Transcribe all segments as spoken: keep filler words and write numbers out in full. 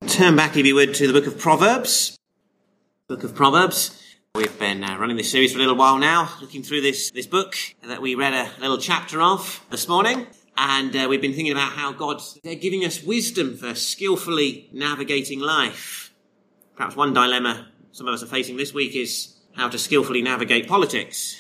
Turn back, if you would, to the book of Proverbs. Book of Proverbs. We've been uh, running this series for a little while now, looking through this, this book that we read a little chapter of this morning. And uh, we've been thinking about how God's they're giving us wisdom for skillfully navigating life. Perhaps one dilemma some of us are facing this week is how to skillfully navigate politics.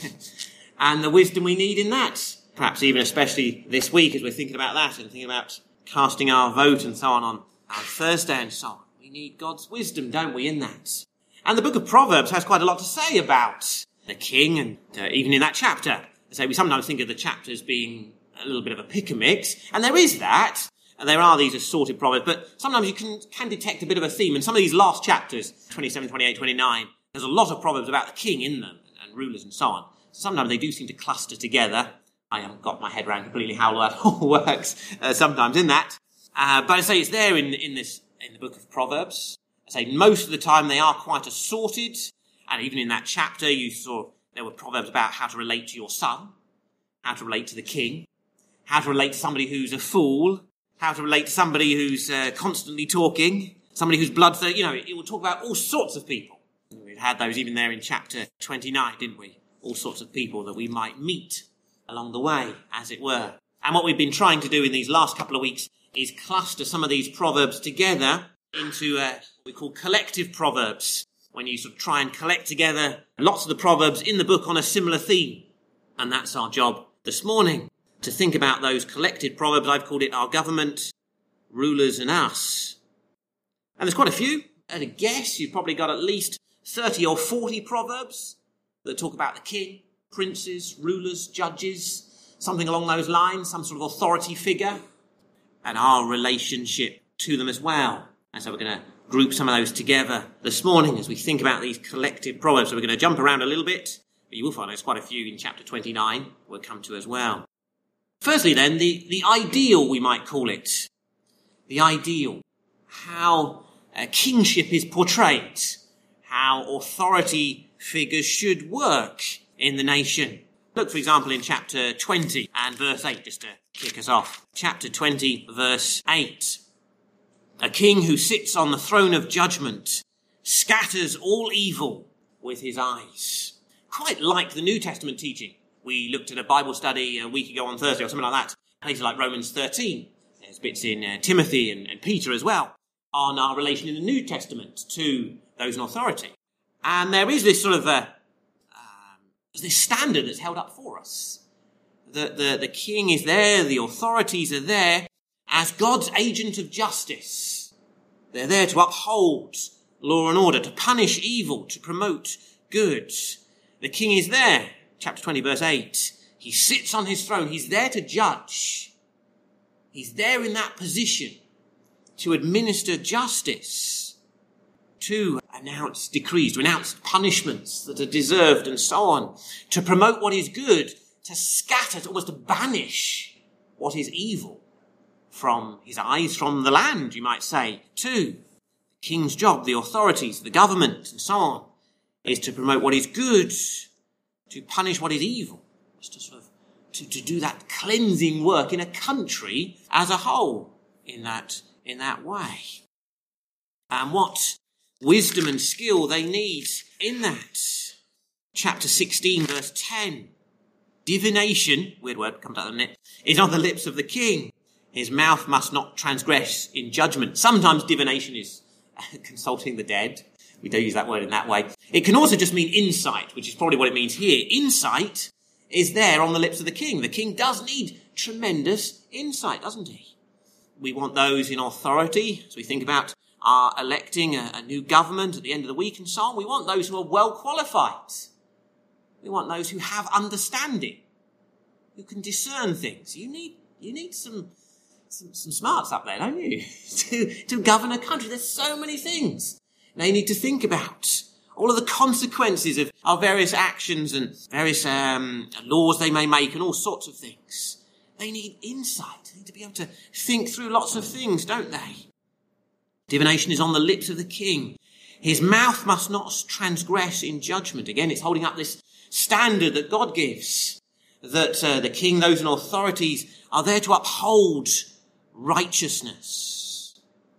And the wisdom we need in that. Perhaps even especially this week as we're thinking about that and thinking about casting our vote and so on on on Thursday and so on. We need God's wisdom, don't we, in that? And the book of Proverbs has quite a lot to say about the king, and uh, even in that chapter. So we sometimes think of the chapter as being a little bit of a pick-a-mix, and there is that, and there are these assorted proverbs, but sometimes you can, can detect a bit of a theme. In some of these last chapters, twenty-seven, twenty-eight, twenty-nine, there's a lot of proverbs about the king in them, and rulers and so on. Sometimes they do seem to cluster together. I haven't got my head around completely how that all works uh, sometimes in that. Uh, but I say it's there in, in this, in the book of Proverbs. I say most of the time they are quite assorted. And even in that chapter, you saw there were proverbs about how to relate to your son, how to relate to the king, how to relate to somebody who's a fool, how to relate to somebody who's uh, constantly talking, somebody who's bloodthirsty. You know, it will talk about all sorts of people. We've had those even there in chapter twenty-nine, didn't we? All sorts of people that we might meet along the way, as it were. And what we've been trying to do in these last couple of weeks is cluster some of these proverbs together into uh, what we call collective proverbs, when you sort of try and collect together lots of the proverbs in the book on a similar theme. And that's our job this morning, to think about those collected proverbs. I've called it Our Government, Rulers and Us. And there's quite a few. At a guess, you've probably got at least thirty or forty proverbs that talk about the king, princes, rulers, judges, something along those lines, some sort of authority figure, and our relationship to them as well. And so we're going to group some of those together this morning as we think about these collective proverbs. So we're going to jump around a little bit, but you will find there's quite a few in chapter twenty-nine we'll come to as well. Firstly then, the, the ideal, we might call it. The ideal. How uh, kingship is portrayed. How authority figures should work in the nation. Look, for example, in chapter twenty and verse eight, just to kick us off. Chapter twenty, verse eight. A king who sits on the throne of judgment scatters all evil with his eyes. Quite like the New Testament teaching. We looked at a Bible study a week ago on Thursday or something like that. Places like Romans thirteen. There's bits in uh, Timothy and, and Peter as well on our relation in the New Testament to those in authority. And there is this sort of a this standard that's held up for us. The, the, the king is there, the authorities are there as God's agent of justice. They're there to uphold law and order, to punish evil, to promote good. The king is there, chapter twenty, verse eight. He sits on his throne. He's there to judge. He's there in that position to administer justice, to announce decrees, to announce punishments that are deserved and so on, to promote what is good, to scatter, to almost to banish what is evil from his eyes, from the land, you might say, too. The king's job, the authorities, the government and so on, is to promote what is good, to punish what is evil, just to sort of, to, to do that cleansing work in a country as a whole in that, in that way. And what wisdom and skill they need in that. Chapter sixteen, verse ten. Divination, weird word, comes out of the net, is on the lips of the king. His mouth must not transgress in judgment. Sometimes divination is consulting the dead. We do use that word in that way. It can also just mean insight, which is probably what it means here. Insight is there on the lips of the king. The king does need tremendous insight, doesn't he? We want those in authority, as we think about are electing a, a new government at the end of the week and so on. We want those who are well qualified. We want those who have understanding, who can discern things. You need you need some some, some smarts up there, don't you, to, to govern a country. There's so many things they need to think about. All of the consequences of our various actions and various um, laws they may make and all sorts of things. They need insight. They need to be able to think through lots of things, don't they? Divination is on the lips of the king. His mouth must not transgress in judgment. Again, it's holding up this standard that God gives, that uh, the king, those in authorities, are there to uphold righteousness. They're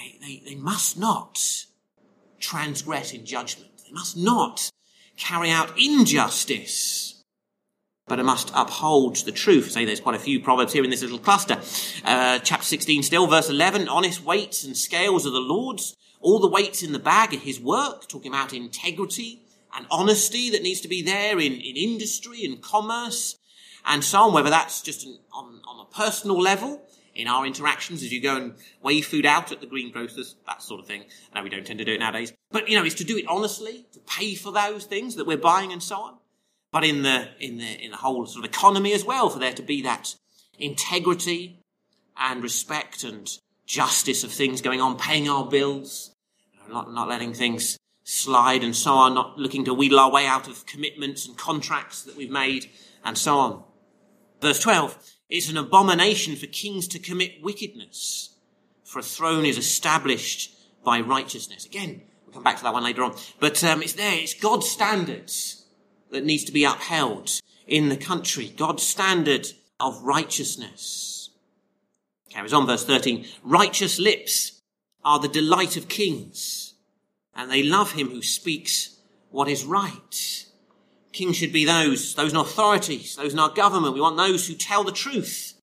they, they, they must not transgress in judgment. They must not carry out injustice, but it must uphold the truth. Say there's quite a few proverbs here in this little cluster. Uh, chapter sixteen still, verse eleven, honest weights and scales are the Lord's. All the weights in the bag are his work, talking about integrity and honesty that needs to be there in, in industry and commerce and so on, whether that's just an, on, on a personal level, in our interactions as you go and weigh food out at the greengrocers, that sort of thing. I know we don't tend to do it nowadays. But, you know, it's to do it honestly, to pay for those things that we're buying and so on. But in the, in the, in the whole sort of economy as well, for there to be that integrity and respect and justice of things going on, paying our bills, not, not letting things slide and so on, not looking to wheedle our way out of commitments and contracts that we've made and so on. Verse twelve, it's an abomination for kings to commit wickedness, for a throne is established by righteousness. Again, we'll come back to that one later on. But um, it's there, it's God's standards that needs to be upheld in the country. God's standard of righteousness. Carries on, verse thirteen. Righteous lips are the delight of kings, and they love him who speaks what is right. Kings should be those, those in authorities, those in our government. We want those who tell the truth.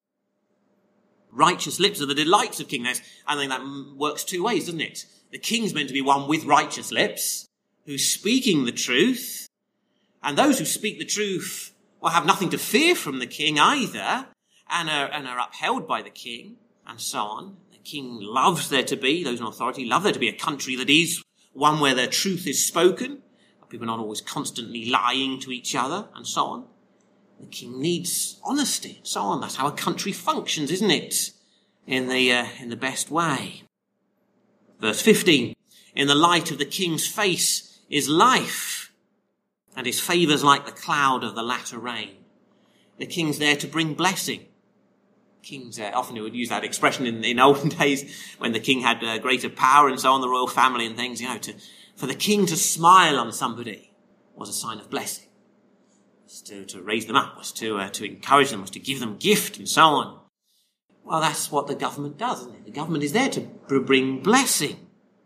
Righteous lips are the delights of kings. I think that works two ways, doesn't it? The king's meant to be one with righteous lips, who's speaking the truth. And those who speak the truth will have nothing to fear from the king either, and are, and are upheld by the king, and so on. The king loves there to be, those in authority love there to be a country that is one where the truth is spoken. People are not always constantly lying to each other and so on. The king needs honesty and so on. That's how a country functions, isn't it? In the, uh, in the best way. Verse fifteen. In the light of the king's face is life, and his favours like the cloud of the latter rain. The king's there to bring blessing. Kings uh, often would use that expression in, in olden days when the king had uh, greater power and so on, the royal family and things, you know, to for the king to smile on somebody was a sign of blessing. Was to, to raise them up, was to, uh, to encourage them, was to give them gift and so on. Well, that's what the government does, isn't it? The government is there to bring blessing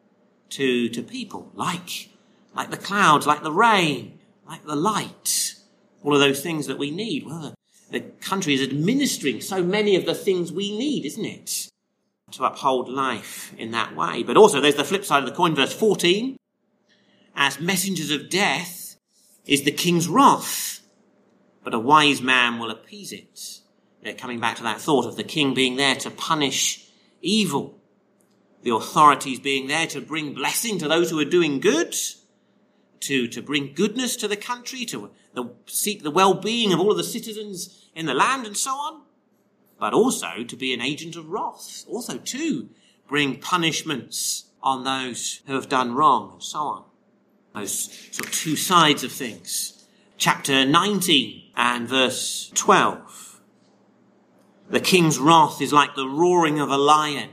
to, to people, like, like the clouds, like the rain, like the light, all of those things that we need. Well, the, the country is administering so many of the things we need, isn't it? To uphold life in that way. But also there's the flip side of the coin, verse fourteen. As messengers of death is the king's wrath, but a wise man will appease it. They're coming back to that thought of the king being there to punish evil, the authorities being there to bring blessing to those who are doing good, to, to bring goodness to the country, to the, seek the well-being of all of the citizens in the land and so on, but also to be an agent of wrath, also to bring punishments on those who have done wrong and so on. Those sort of two sides of things. Chapter nineteen and verse twelve. The king's wrath is like the roaring of a lion,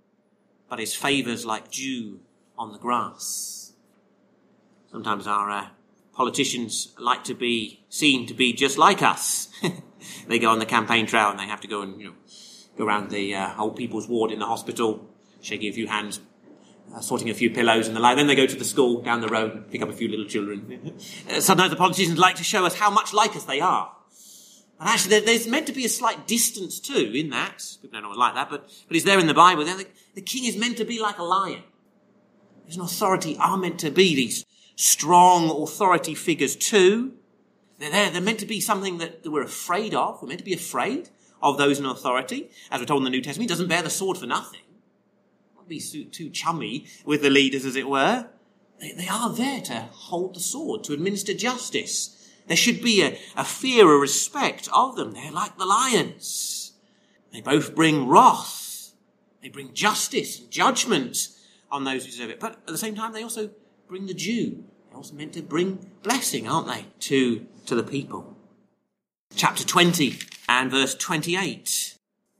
but his favours like dew on the grass. Sometimes our uh, politicians like to be seen to be just like us. They go on the campaign trail and they have to go and, you know, go around the uh, old people's ward in the hospital, shaking a few hands, Uh, sorting a few pillows and the like. Then they go to the school down the road and pick up a few little children. uh, sometimes the politicians like to show us how much like us they are. And actually, there, there's meant to be a slight distance too in that. People don't always like that, but, but it's there in the Bible. The, the king is meant to be like a lion. His authority are meant to be these strong authority figures too. They're there. They're meant to be something that, that we're afraid of. We're meant to be afraid of those in authority. As we're told in the New Testament, he doesn't bear the sword for nothing. Be too chummy with the leaders, as it were. They, they are there to hold the sword, to administer justice. There should be a, a fear, a respect of them. They're like the lions. They both bring wrath. They bring justice and judgment on those who deserve it. But at the same time, they also bring the dew. They're also meant to bring blessing, aren't they, to, to the people. Chapter twenty and verse twenty-eight.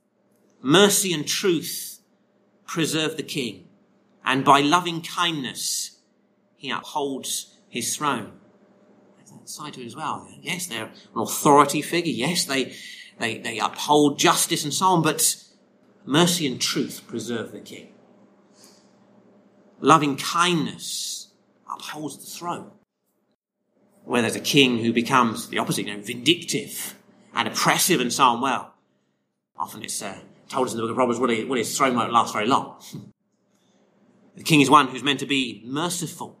Mercy and truth preserve the king, and by loving kindness he upholds his throne. There's that side to it as well. Yes, they're an authority figure. Yes, they, they, they uphold justice and so on, but mercy and truth preserve the king. Loving kindness upholds the throne. Where there's a king who becomes the opposite, you know, vindictive and oppressive and so on, well, often it's uh, told us in the book of Proverbs, well, well, his throne won't last very long. The king is one who's meant to be merciful,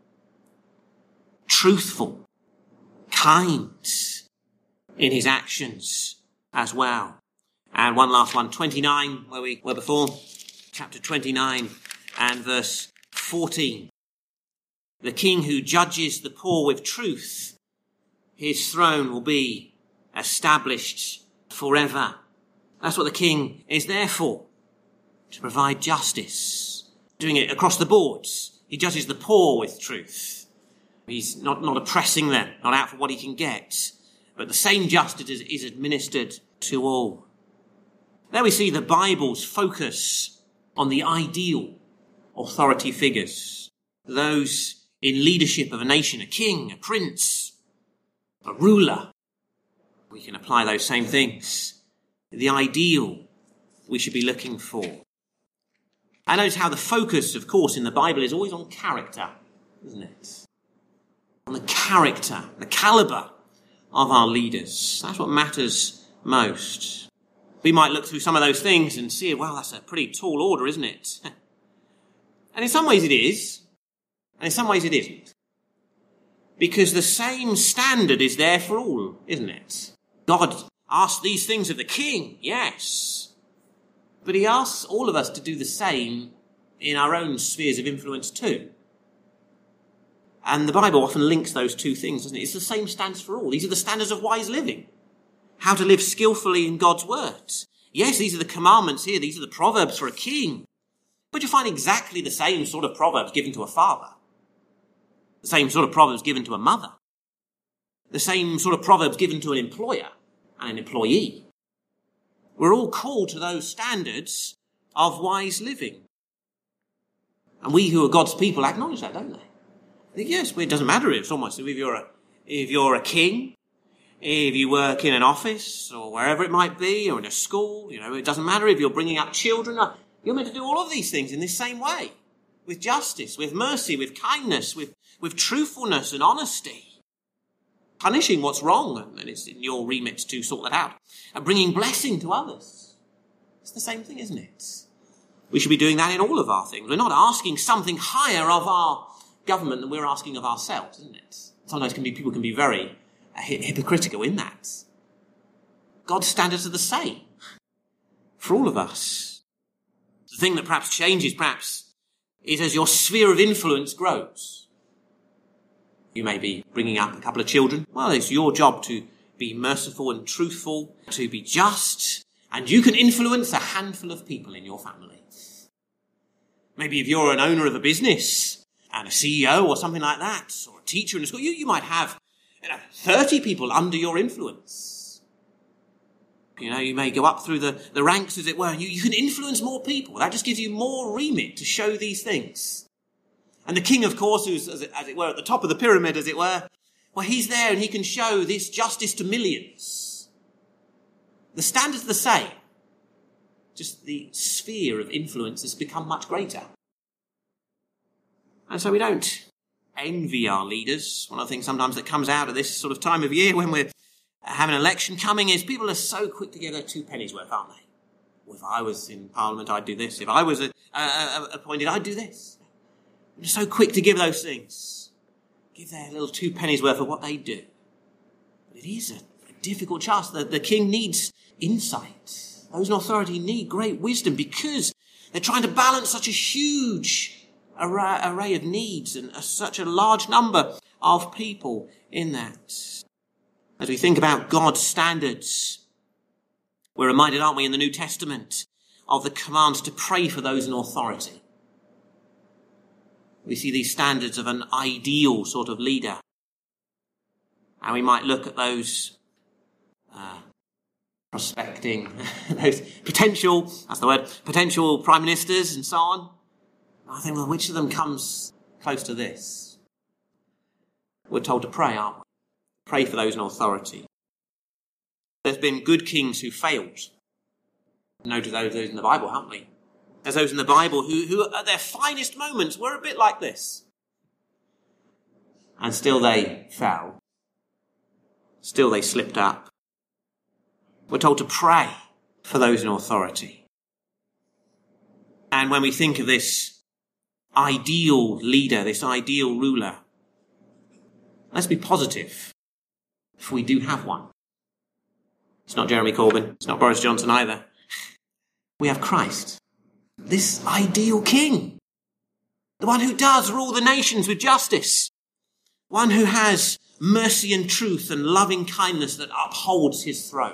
truthful, kind in his actions as well. And one last one, twenty-nine, where we were before, chapter twenty-nine and verse fourteen. The king who judges the poor with truth, his throne will be established forever. That's what the king is there for, to provide justice, doing it across the boards. He judges the poor with truth. He's not, not oppressing them, not out for what he can get, but the same justice is, is administered to all. There we see the Bible's focus on the ideal authority figures, those in leadership of a nation, a king, a prince, a ruler. We can apply those same things. The ideal we should be looking for. And notice how the focus, of course, in the Bible is always on character, isn't it? On the character, the caliber of our leaders. That's what matters most. We might look through some of those things and see, well, that's a pretty tall order, isn't it? And in some ways it is. And in some ways it isn't. Because the same standard is there for all, isn't it? God asks these things of the king, yes. But he asks all of us to do the same in our own spheres of influence too. And the Bible often links those two things, doesn't it? It's the same standards for all. These are the standards of wise living. How to live skillfully in God's words. Yes, these are the commandments here. These are the proverbs for a king. But you find exactly the same sort of proverbs given to a father. The same sort of proverbs given to a mother. The same sort of proverbs given to an employer and an employee. We're all called to those standards of wise living. And we who are God's people acknowledge that, don't they? They think, yes, it doesn't matter if it's almost if you're a if you're a king, if you work in an office or wherever it might be, or in a school, you know, it doesn't matter if you're bringing up children. You're meant to do all of these things in this same way. With justice, with mercy, with kindness, with, with truthfulness and honesty. Punishing what's wrong, and it's in your remit to sort that out. And bringing blessing to others. It's the same thing, isn't it? We should be doing that in all of our things. We're not asking something higher of our government than we're asking of ourselves, isn't it? Sometimes can be, people can be very uh, hypocritical in that. God's standards are the same for all of us. The thing that perhaps changes, perhaps, is as your sphere of influence grows. You may be bringing up a couple of children. Well, it's your job to be merciful and truthful, to be just, and you can influence a handful of people in your family. Maybe if you're an owner of a business and a C E O or something like that, or a teacher in a school, you, you might have you know, thirty people under your influence. You know, you may go up through the, the ranks, as it were, and you, you can influence more people. That just gives you more remit to show these things. And the king, of course, who's, as it, as it were, at the top of the pyramid, as it were, well, he's there and he can show this justice to millions. The standard's the same. Just the sphere of influence has become much greater. And so we don't envy our leaders. One of the things sometimes that comes out of this sort of time of year when we're having an election coming is people are so quick to give their two pennies worth, aren't they? Well, if I was in Parliament, I'd do this. If I was a, a, a, appointed, I'd do this. They're so quick to give those things. Give their little two pennies worth of what they do. But it is a, a difficult task. The, the king needs insight. Those in authority need great wisdom because they're trying to balance such a huge array, array of needs and a, such a large number of people in that. As we think about God's standards, we're reminded, aren't we, in the New Testament, of the commands to pray for those in authority. We see these standards of an ideal sort of leader. And we might look at those uh, prospecting, those potential, that's the word, potential prime ministers and so on. And I think, well, which of them comes close to this? We're told to pray, aren't we? Pray for those in authority. There's been good kings who failed. Noted those in the Bible, haven't we? There's those in the Bible who, who at their finest moments were a bit like this. And still they fell. Still they slipped up. We're told to pray for those in authority. And when we think of this ideal leader, this ideal ruler, let's be positive if we do have one. It's not Jeremy Corbyn. It's not Boris Johnson either. We have Christ, this ideal king, the one who does rule the nations with justice, one who has mercy and truth and loving kindness that upholds his throne.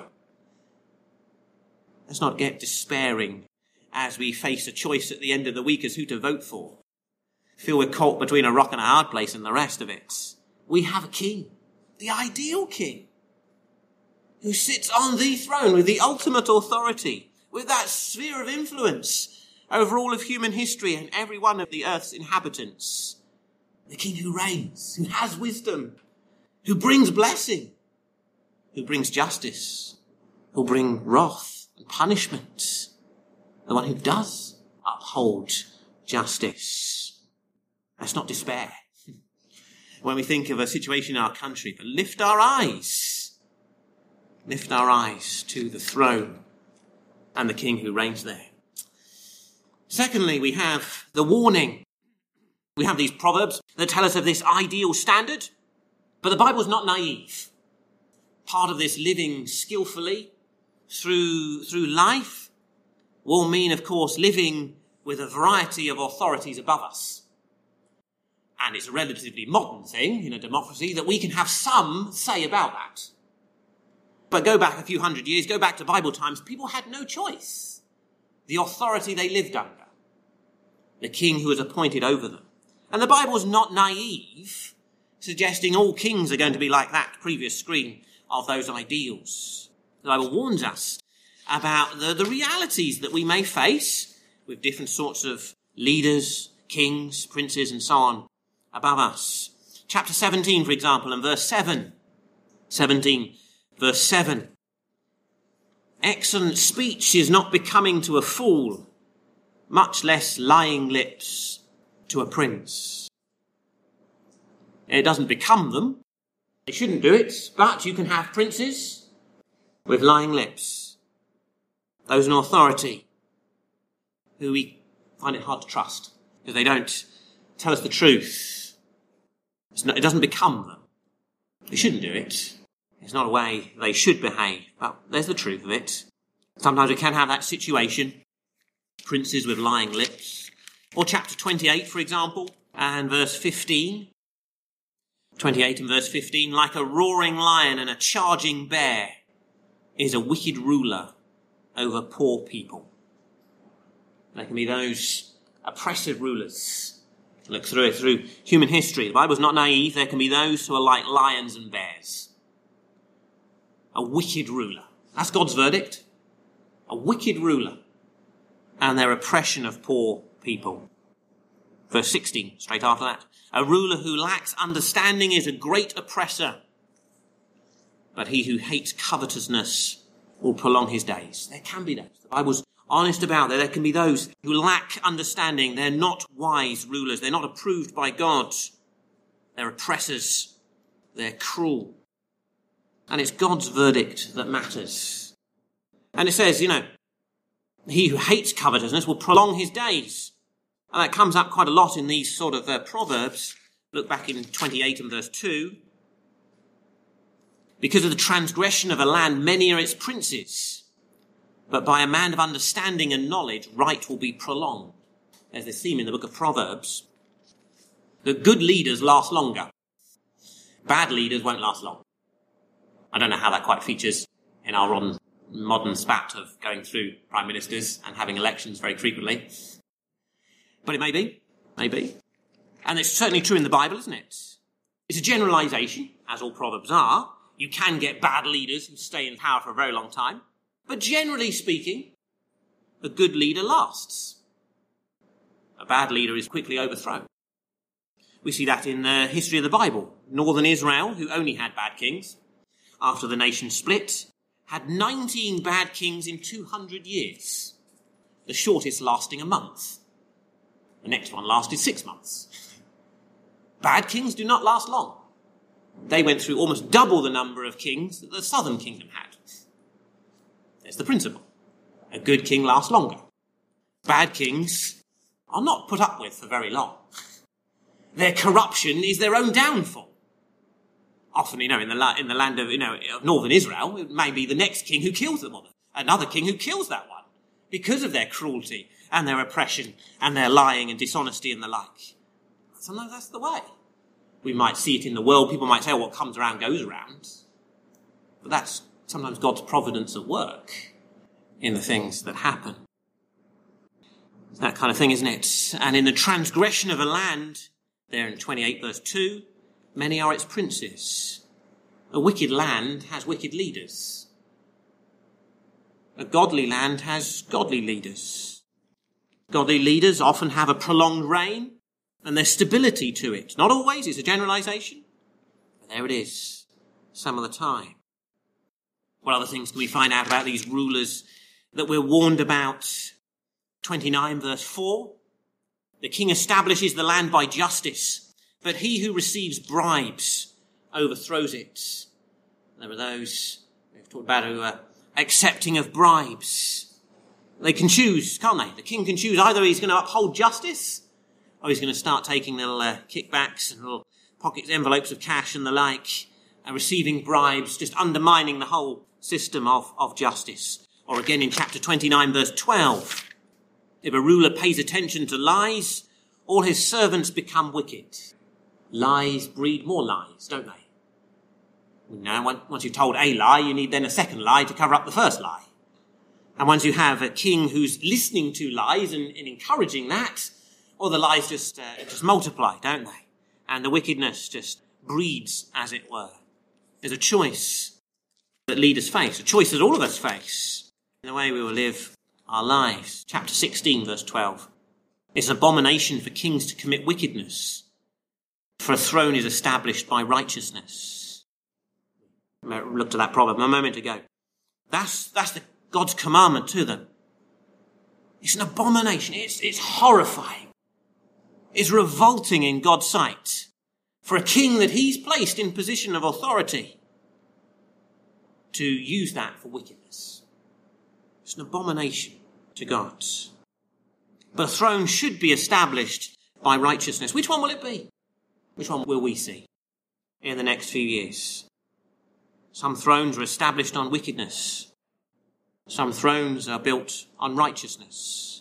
Let's not get despairing as we face a choice at the end of the week as who to vote for. Feel we're caught between a rock and a hard place and the rest of it. We have a king, the ideal king, who sits on the throne with the ultimate authority, with that sphere of influence over all of human history and every one of the earth's inhabitants. The king who reigns, who has wisdom, who brings blessing, who brings justice, who'll bring wrath and punishment. The one who does uphold justice. Let's not despair when we think of a situation in our country, but lift our eyes. Lift our eyes to the throne and the king who reigns there. Secondly, we have the warning. We have these proverbs that tell us of this ideal standard, but the Bible's not naive. Part of this living skillfully through, through life will mean, of course, living with a variety of authorities above us. And it's a relatively modern thing in a democracy that we can have some say about that. But go back a few hundred years, go back to Bible times, people had no choice. The authority they lived under, the king who was appointed over them. And the Bible's not naive, suggesting all kings are going to be like that previous screen of those ideals. The Bible warns us about the, the realities that we may face with different sorts of leaders, kings, princes, and so on above us. Chapter seventeen, for example, and verse seven. seventeen, verse seven. Excellent speech is not becoming to a fool, much less lying lips to a prince. It doesn't become them. They shouldn't do it, but you can have princes with lying lips. Those in authority who we find it hard to trust because they don't tell us the truth. It's not, it doesn't become them. They shouldn't do it. It's not a way they should behave, but there's the truth of it. Sometimes we can have that situation. Princes with lying lips. Or chapter twenty-eight, for example, and verse fifteen. twenty-eight and verse fifteen. Like a roaring lion and a charging bear is a wicked ruler over poor people. There can be those oppressive rulers. Look through it, through human history. The Bible's not naive. There can be those who are like lions and bears. A wicked ruler. That's God's verdict. A wicked ruler. And their oppression of poor people. Verse sixteen, straight after that. A ruler who lacks understanding is a great oppressor. But he who hates covetousness will prolong his days. There can be those. The Bible's honest about that. There can be those who lack understanding. They're not wise rulers. They're not approved by God. They're oppressors. They're cruel. And it's God's verdict that matters. And it says, you know, he who hates covetousness will prolong his days. And that comes up quite a lot in these sort of uh, proverbs. Look back in twenty-eight and verse two. Because of the transgression of a land, many are its princes. But by a man of understanding and knowledge, right will be prolonged. There's this theme in the book of Proverbs. The good leaders last longer. Bad leaders won't last long. I don't know how that quite features in our modern, modern spat of going through prime ministers and having elections very frequently. But it may be, maybe. And it's certainly true in the Bible, isn't it? It's a generalisation, as all Proverbs are. You can get bad leaders who stay in power for a very long time. But generally speaking, a good leader lasts. A bad leader is quickly overthrown. We see that in the history of the Bible. Northern Israel, who only had bad kings, after the nation split, had nineteen bad kings in two hundred years. the shortest lasting a month. The next one lasted six months. Bad kings do not last long. They went through almost double the number of kings that the southern kingdom had. There's the principle. A good king lasts longer. Bad kings are not put up with for very long. Their corruption is their own downfall. Often, you know, in the, la- in the land of, you know, of northern Israel, it may be the next king who kills them, or another king who kills that one, because of their cruelty and their oppression and their lying and dishonesty and the like. Sometimes that's the way. We might see it in the world. People might say, oh, what comes around goes around. But that's sometimes God's providence at work in the things that happen. It's that kind of thing, isn't it? And in the transgression of a land, there in twenty-eight verse two, many are its princes. A wicked land has wicked leaders. A godly land has godly leaders. Godly leaders often have a prolonged reign, and there's stability to it. Not always, it's a generalization, but there it is, some of the time. What other things can we find out about these rulers that we're warned about? twenty-nine verse four, the king establishes the land by justice, but he who receives bribes overthrows it. There are those we've talked about who are accepting of bribes. They can choose, can't they? The king can choose either he's going to uphold justice, or he's going to start taking little uh, kickbacks and little pockets, envelopes of cash and the like, and receiving bribes, just undermining the whole system of, of justice. Or again in chapter twenty-nine verse twelve, if a ruler pays attention to lies, all his servants become wicked. Lies breed more lies, don't they? Now, once you've told a lie, you need then a second lie to cover up the first lie. And once you have a king who's listening to lies and, and encouraging that, all the lies just, uh, just multiply, don't they? And the wickedness just breeds, as it were. There's a choice that leaders face, a choice that all of us face in the way we will live our lives. Chapter sixteen, verse twelve. It's an abomination for kings to commit wickedness, for a throne is established by righteousness. I looked at that proverb a moment ago. That's, that's the, God's commandment to them. It's an abomination. It's, it's horrifying. It's revolting in God's sight for a king that he's placed in position of authority to use that for wickedness. It's an abomination to God. But a throne should be established by righteousness. Which one will it be? Which one will we see in the next few years? Some thrones are established on wickedness. Some thrones are built on righteousness.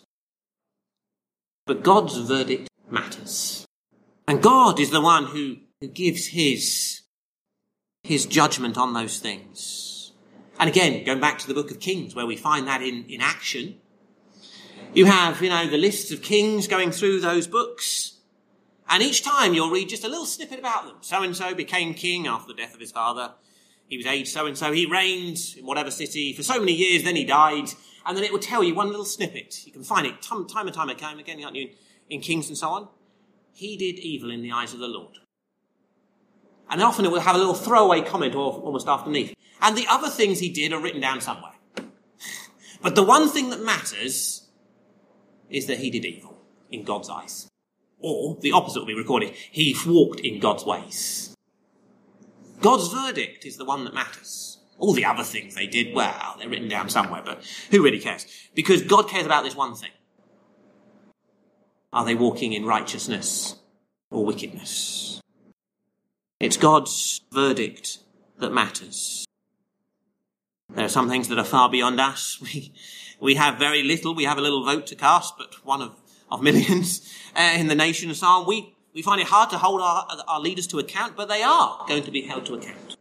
But God's verdict matters. And God is the one who, who gives his, his judgment on those things. And again, going back to the book of Kings, where we find that in, in action, you have, you know, the lists of kings going through those books. And each time you'll read just a little snippet about them. So-and-so became king after the death of his father. He was aged so-and-so. He reigned in whatever city for so many years. Then he died. And then it will tell you one little snippet. You can find it time, time and time again, again can't you, in, in Kings and so on. He did evil in the eyes of the Lord. And often it will have a little throwaway comment or almost underneath. And the other things he did are written down somewhere. But the one thing that matters is that he did evil in God's eyes. Or the opposite will be recorded. He walked in God's ways. God's verdict is the one that matters. All the other things they did, well, they're written down somewhere, but who really cares? Because God cares about this one thing. Are they walking in righteousness or wickedness? It's God's verdict that matters. There are some things that are far beyond us. We, we have very little. We have a little vote to cast, but one of, of millions uh, in the nation and so on. We, we find it hard to hold our, our leaders to account, but they are going to be held to account.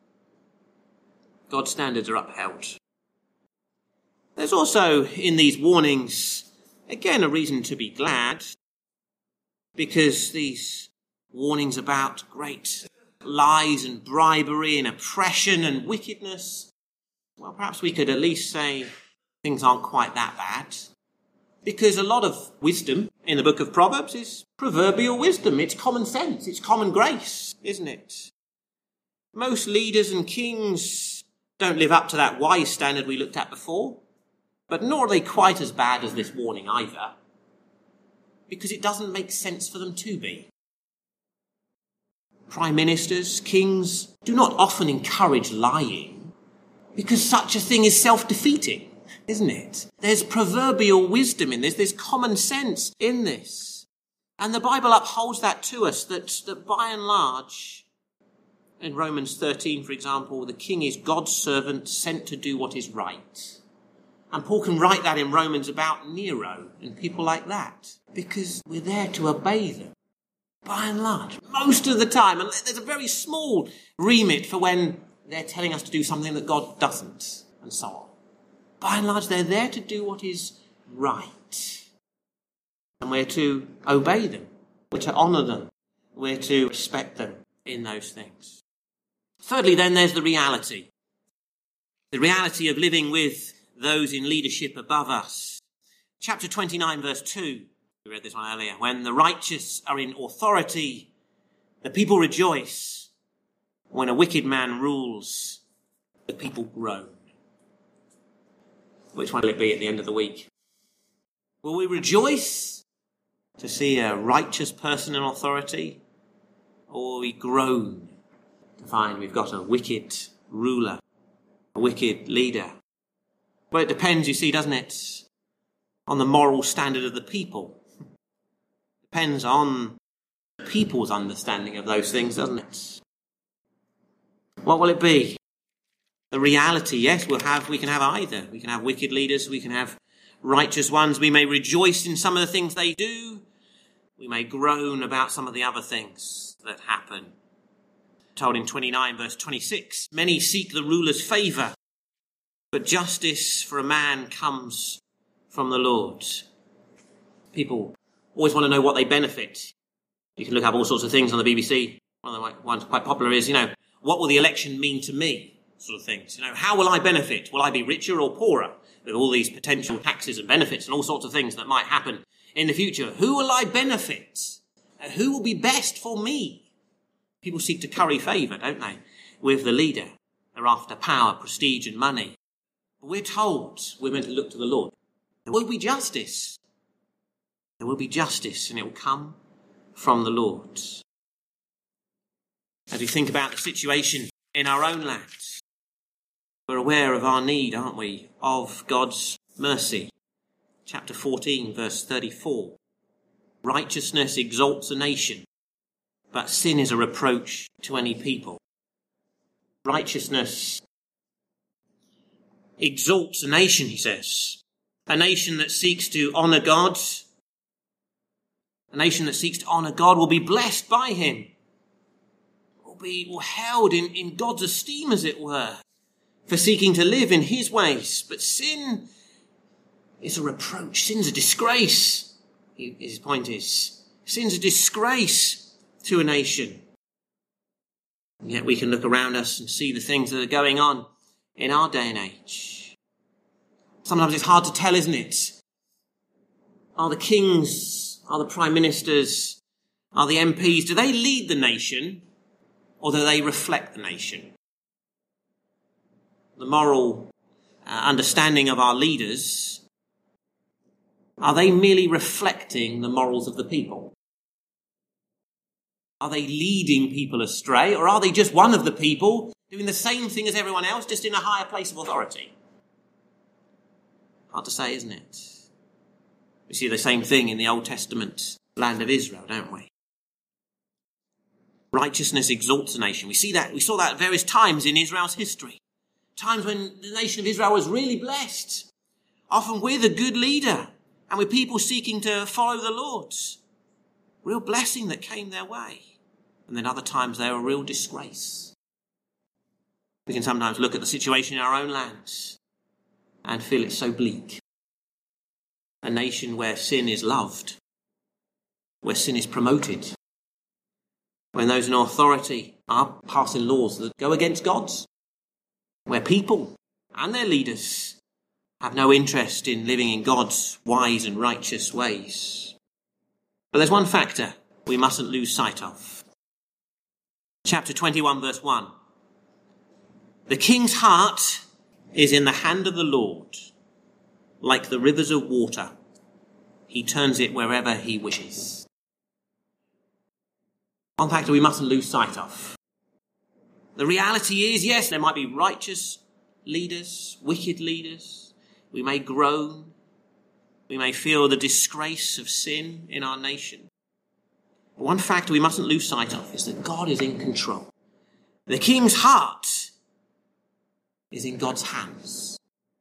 God's standards are upheld. There's also in these warnings, again, a reason to be glad, because these warnings about great lies and bribery and oppression and wickedness, well, perhaps we could at least say things aren't quite that bad. Because a lot of wisdom in the book of Proverbs is proverbial wisdom. It's common sense. It's common grace, isn't it? Most leaders and kings don't live up to that wise standard we looked at before. But nor are they quite as bad as this warning either, because it doesn't make sense for them to be. Prime ministers, kings do not often encourage lying, because such a thing is self-defeating, isn't it? There's proverbial wisdom in this, there's common sense in this. And the Bible upholds that to us, that, that by and large, in Romans thirteen, for example, the king is God's servant sent to do what is right. And Paul can write that in Romans about Nero and people like that, because we're there to obey them, by and large, most of the time. And there's a very small remit for when they're telling us to do something that God doesn't, and so on. By and large, they're there to do what is right. And we're to obey them. We're to honour them. We're to respect them in those things. Thirdly, then, there's the reality. The reality of living with those in leadership above us. Chapter twenty-nine, verse two. We read this one earlier. When the righteous are in authority, the people rejoice. When a wicked man rules, the people groan. Which one will it be at the end of the week? Will we rejoice to see a righteous person in authority? Or will we groan to find we've got a wicked ruler, a wicked leader? Well, it depends, you see, doesn't it, on the moral standard of the people. It depends on people's understanding of those things, doesn't it? What will it be? The reality, yes, we'll have, we can have either. We can have wicked leaders, we can have righteous ones. We may rejoice in some of the things they do. We may groan about some of the other things that happen. Told in twenty-nine, verse twenty-six, many seek the ruler's favour, but justice for a man comes from the Lord. People always want to know what they benefit. You can look up all sorts of things on the B B C. One of the ones quite popular is, you know, what will the election mean to me? Sort of things. You know, how will I benefit? Will I be richer or poorer with all these potential taxes and benefits and all sorts of things that might happen in the future? Who will I benefit? Uh, who will be best for me? People seek to curry favour, don't they, with the leader. They're after power, prestige and money. But we're told we're meant to look to the Lord. There will be justice. There will be justice, and it will come from the Lord. As we think about the situation in our own land, we're aware of our need, aren't we, of God's mercy. Chapter fourteen, verse thirty-four. Righteousness exalts a nation, but sin is a reproach to any people. Righteousness exalts a nation, he says. A nation that seeks to honour God, a nation that seeks to honour God will be blessed by him, will be will held in, in God's esteem, as it were, for seeking to live in his ways. But sin is a reproach. Sin's a disgrace. His point is, sin's a disgrace to a nation. And yet we can look around us and see the things that are going on in our day and age. Sometimes it's hard to tell, isn't it? Are the kings, are the prime ministers, are the M Ps, do they lead the nation or do they reflect the nation? The moral uh, understanding of our leaders, are they merely reflecting the morals of the people? Are they leading people astray, or are they just one of the people doing the same thing as everyone else, just in a higher place of authority? Hard to say, isn't it? We see the same thing in the Old Testament land of Israel, don't we? Righteousness exalts a nation. We see that, we saw that at various times in Israel's history. Times when the nation of Israel was really blessed, often with a good leader and with people seeking to follow the Lord. Real blessing that came their way. And then other times they were a real disgrace. We can sometimes look at the situation in our own lands and feel it's so bleak. A nation where sin is loved, where sin is promoted, when those in authority are passing laws that go against God's, where people and their leaders have no interest in living in God's wise and righteous ways. But there's one factor we mustn't lose sight of. Chapter twenty-one, verse one. The king's heart is in the hand of the Lord. like the rivers of water. He turns it wherever he wishes. One factor we mustn't lose sight of. The reality is, yes, there might be righteous leaders, wicked leaders. We may groan. We may feel the disgrace of sin in our nation. But one factor we mustn't lose sight of is that God is in control. The king's heart is in God's hands.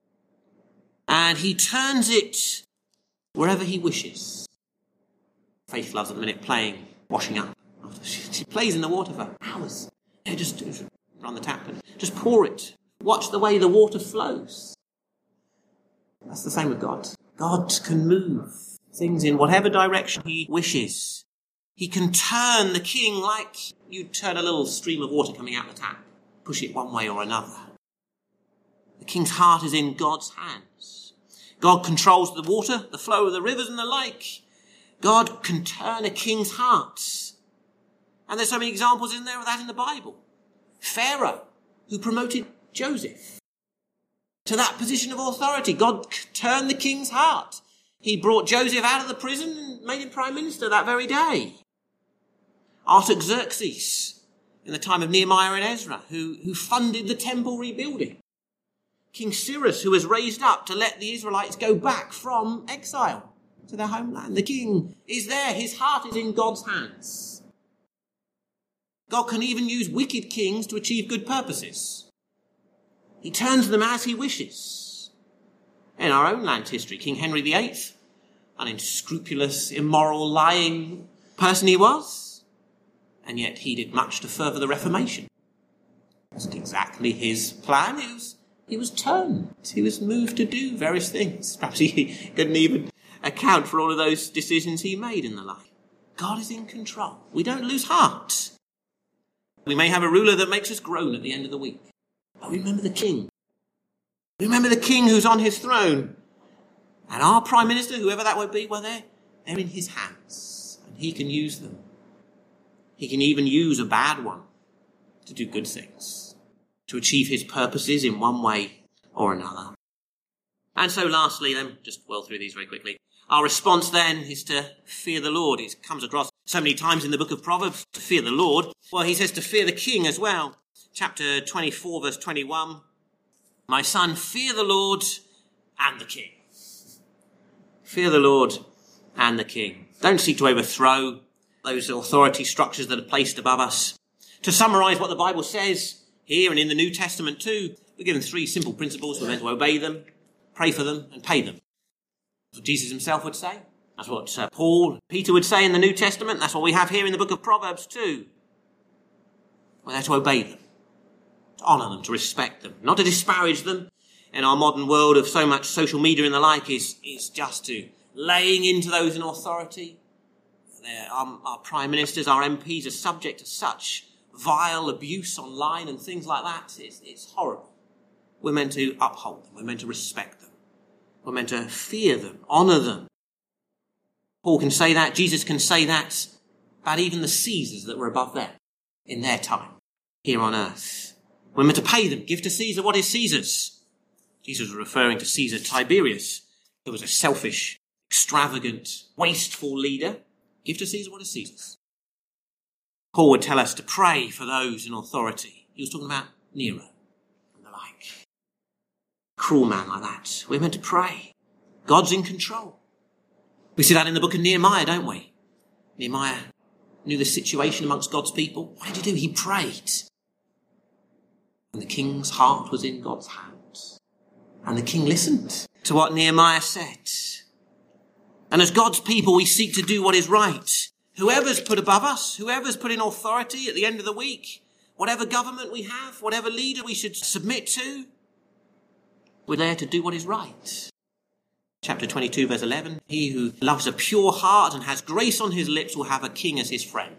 And he turns it wherever he wishes. Faith loves at the minute playing, washing up. She plays in the water for hours. Yeah, just, just run the tap and just pour it. Watch the way the water flows. That's the same with God. God can move things in whatever direction he wishes. He can turn the king like you turn a little stream of water coming out the tap. Push it one way or another. The king's heart is in God's hands. God controls the water, the flow of the rivers and the like. God can turn a king's heart. And there's so many examples in there of that in the Bible. Pharaoh, who promoted Joseph to that position of authority. God turned the king's heart. He brought Joseph out of the prison and made him prime minister that very day. Artaxerxes, in the time of Nehemiah and Ezra, who, who funded the temple rebuilding. King Cyrus, who was raised up to let the Israelites go back from exile to their homeland. The king is there. His heart is in God's hands. God can even use wicked kings to achieve good purposes. He turns them as he wishes. In our own land history, King Henry the Eighth, an unscrupulous, immoral, lying person he was, and yet he did much to further the Reformation. It wasn't exactly his plan. He was, he was turned. He was moved to do various things. Perhaps he couldn't even account for all of those decisions he made in the life. God is in control. We don't lose heart. We may have a ruler that makes us groan at the end of the week. But remember the king. Remember the king who's on his throne. And our prime minister, whoever that would be, well, they're, they're in his hands. And he can use them. He can even use a bad one to do good things, to achieve his purposes in one way or another. And so lastly, then, just well through these very quickly, our response then is to fear the Lord. It comes across so many times in the book of Proverbs, to fear the Lord. Well, he says to fear the king as well. Chapter twenty-four, verse twenty-one. My son, fear the Lord and the king. Fear the Lord and the king. Don't seek to overthrow those authority structures that are placed above us. To summarize what the Bible says here and in the New Testament too, we're given three simple principles. We're meant to obey them, pray for them, and pay them. That's what Jesus himself would say. That's what uh, Paul, Peter would say in the New Testament. That's what we have here in the book of Proverbs too. We're there to obey them, to honour them, to respect them, not to disparage them. In our modern world of so much social media and the like is, is just to laying into those in authority. Our, our prime ministers, our M Ps are subject to such vile abuse online and things like that. It's, it's horrible. We're meant to uphold them. We're meant to respect them. We're meant to fear them, honour them. Paul can say that. Jesus can say that about even the Caesars that were above them in their time here on earth. We're meant to pay them. Give to Caesar what is Caesar's. Jesus was referring to Caesar Tiberius, who was a selfish, extravagant, wasteful leader. Give to Caesar what is Caesar's. Paul would tell us to pray for those in authority. He was talking about Nero and the like. Cruel man like that. We're meant to pray. God's in control. We see that in the book of Nehemiah, don't we? Nehemiah knew the situation amongst God's people. What did he do? He prayed. And the king's heart was in God's hands. And the king listened to what Nehemiah said. And as God's people, we seek to do what is right. Whoever's put above us, whoever's put in authority at the end of the week, whatever government we have, whatever leader we should submit to, we're there to do what is right. Chapter twenty-two, verse eleven, he who loves a pure heart and has grace on his lips will have a king as his friend.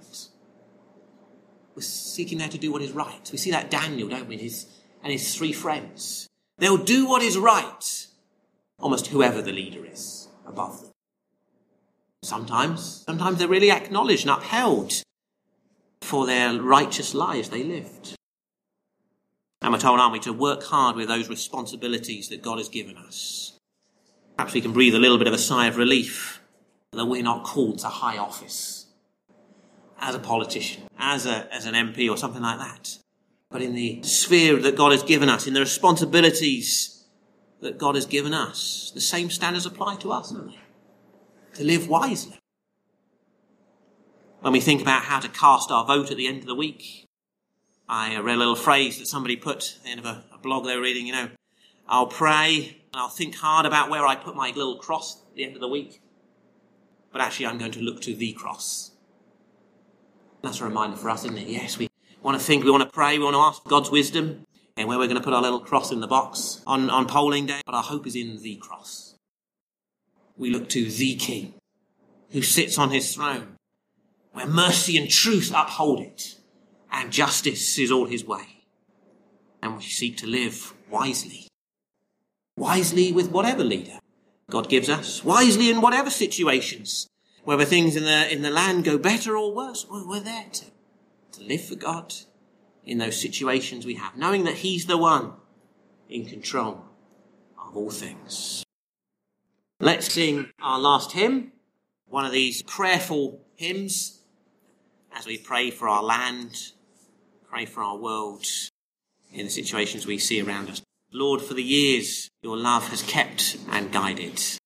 We're seeking there to do what is right. We see that Daniel, don't we, and his, and his three friends. They'll do what is right, almost whoever the leader is above them. Sometimes, sometimes they're really acknowledged and upheld for their righteous lives they lived. And we're told, aren't we, to work hard with those responsibilities that God has given us. Perhaps we can breathe a little bit of a sigh of relief that we're not called to high office as a politician, as a as an M P or something like that. But in the sphere that God has given us, in the responsibilities that God has given us, the same standards apply to us, don't they? To live wisely. When we think about how to cast our vote at the end of the week, I read a little phrase that somebody put at the end of a, a blog they were reading, you know, I'll pray and I'll think hard about where I put my little cross at the end of the week. But actually I'm going to look to the cross. That's a reminder for us, isn't it? Yes, we want to think, we want to pray, we want to ask God's wisdom and where we're going to put our little cross in the box on, on polling day. But our hope is in the cross. We look to the King who sits on his throne, where mercy and truth uphold it, and justice is all his way. And we seek to live wisely. Wisely with whatever leader God gives us. Wisely in whatever situations. Whether things in the in the land go better or worse, well, we're there to, to live for God in those situations we have, knowing that he's the one in control of all things. Let's sing our last hymn, one of these prayerful hymns, as we pray for our land, pray for our world, in the situations we see around us. Lord, for the years your love has kept and guided.